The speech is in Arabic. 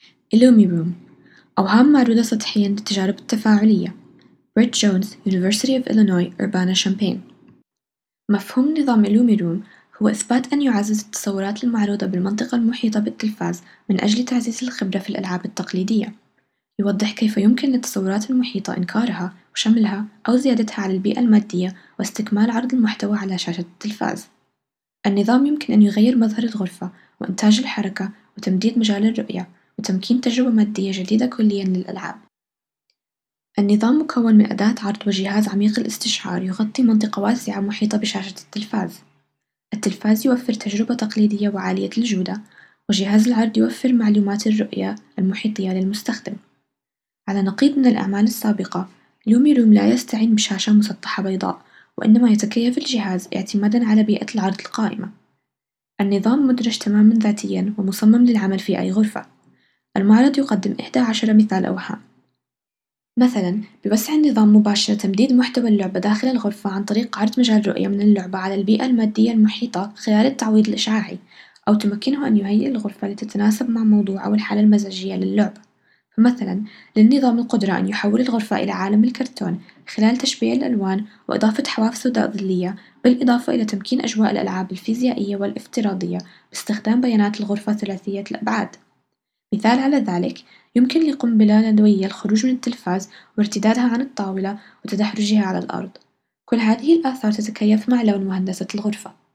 إلومي روم أوهام معروضة سطحياً للتجارب التفاعلية. بريت جونز، University of Illinois Urbana-Champaign. مفهوم نظام إلومي روم هو إثبات أن يعزز التصورات المعروضة بالمنطقة المحيطة بالتلفاز من أجل تعزيز الخبرة في الألعاب التقليدية. يوضح كيف يمكن للتصورات المحيطة إنكارها وشملها أو زيادتها على البيئة المادية واستكمال عرض المحتوى على شاشة التلفاز. النظام يمكن أن يغير مظهر الغرفة وإنتاج الحركة وتمديد مجال الرؤية وتمكين تجربة مادية جديدة كلياً للألعاب. النظام مكون من أداة عرض وجهاز عميق الاستشعار يغطي منطقة واسعة محيطة بشاشة التلفاز. التلفاز يوفر تجربة تقليدية وعالية الجودة، وجهاز العرض يوفر معلومات الرؤية المحيطية للمستخدم. على نقيض من الأعمال السابقة، لومي روم لا يستعين بشاشة مسطحة بيضاء، وإنما يتكيف الجهاز اعتمادًا على بيئة العرض القائمة. النظام مدرج تمامًا ذاتيًا ومصمم للعمل في أي غرفة. المعرض يقدم 11 مثال أوهام. مثلاً، بيوسع النظام مباشرة تمديد محتوى اللعبة داخل الغرفة عن طريق عرض مجال رؤية من اللعبة على البيئة المادية المحيطة خلال التعويض الإشعاعي، أو تمكنه أن يهيئ الغرفة لتتناسب مع موضوع أو الحالة المزاجية للعبة. فمثلاً، للنظام القدرة أن يحول الغرفة إلى عالم الكرتون خلال تشبيع الألوان وإضافة حواف سوداء ظلية، بالإضافة إلى تمكين أجواء الألعاب الفيزيائية والافتراضية باستخدام بيانات الغرفة ثلاثية الأبعاد. مثال على ذلك، يمكن لقنبلة ندوية الخروج من التلفاز وارتدادها عن الطاولة وتدحرجها على الأرض. كل هذه الآثار تتكيف مع لون وهندسة الغرفة.